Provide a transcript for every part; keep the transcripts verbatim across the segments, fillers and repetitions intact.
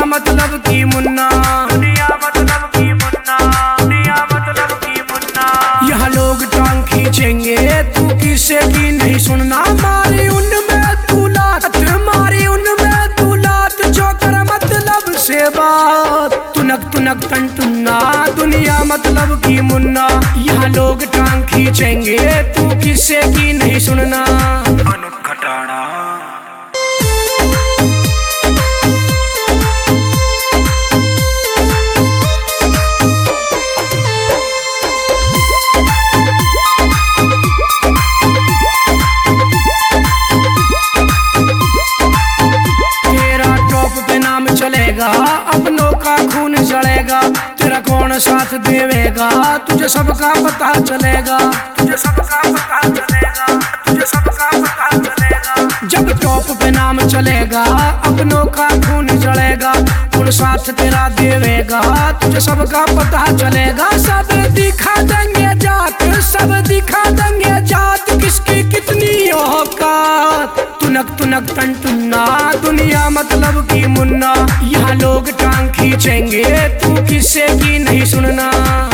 मतलब की मुन्ना, दुनिया मतलब की मुन्ना, दुनिया मतलब की मुन्ना। यहाँ लोग टांग खींचेंगे तू किसे की नहीं सुनना। मारी उनमें तू लात, मारी उनमें तू लात, जो कर मतलब से बात। तुनक तुनक टन टुन्ना, दुनिया मतलब की मुन्ना। यहाँ लोग टांग खींचेंगे तू किसे की नहीं सुनना। अनुप खटाड़ा। चलेगा अपनों का खून जलेगा, तेरा कौन साथ देवेगा, तुझे सबका पता चलेगा, तुझे सबका पता चलेगा, तुझे सबका पता चलेगा। जब टॉप पे नाम चलेगा अपनों का खून जलेगा, कौन साथ तेरा देवेगा, तुझे सबका पता चलेगा। सब दिखा देंगे जात, सब दिखा देंगे जात, किसकी कितनी औकात। तुनक तुनक टन टुन्ना, दुनिया मतलब की मुन्ना। यहाँ लोग टांग खींचेंगे तू किसे की नहीं सुनना।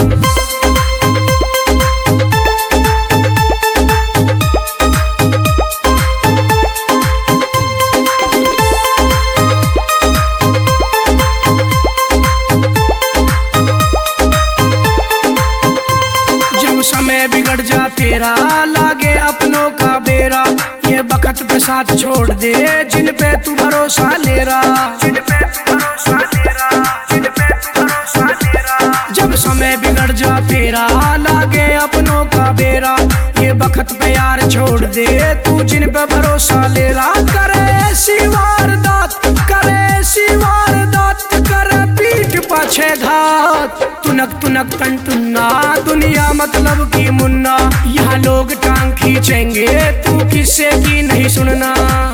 जब समय बिगड़ जा तेरा, लागे अपनों का बेरा, ये बखत पे साथ छोड़ दे जिन पे तू भरोसा ले रहा, जिन पे तू भरोसा ले रहा, जिन पे तू भरोसा ले रहा। जब समय बिगड़ जा तेरा, लागे अपनों का बेरा, ये बखत पे यार छोड़ दे तू जिन पे भरोसा ले रहा। करे ऐसी वारदात, करे ऐसी वारदात, करे पीठ पाछे घात। तुनक तुनक टन टुन्ना, दुनिया मतलब की मुन्ना। यहाँ लोग टांग खींचेंगे तू किसे की नहीं सुनना।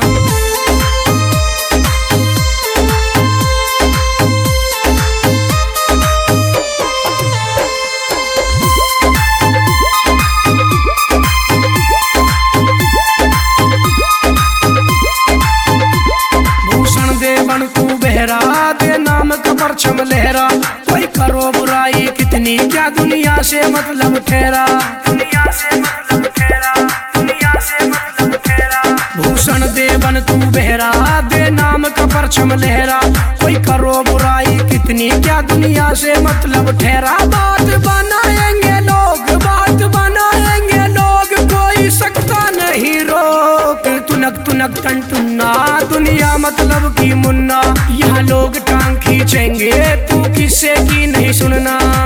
भूषण दे बन तू बहरा, दे नाम का परचम लहरा, कोई करो बुराई कितनी क्या दुनिया से मतलब ठहरा, दुनिया से मतलब ठहरा, दुनिया से मतलब ठहरा। भूषण दे बन तू बहरा, दे नाम का परचम लहरा, कोई करो बुराई कितनी क्या दुनिया से मतलब ठहरा। बात बनाएंगे लोग, बात बनाएंगे लोग, कोई सकता नहीं रोक। तुनक तुनक टन टुन्ना, दुनिया मतलब की मुन्ना। यहाँ लोग टांग खींचेंगे तू किसे की नहीं सुनना।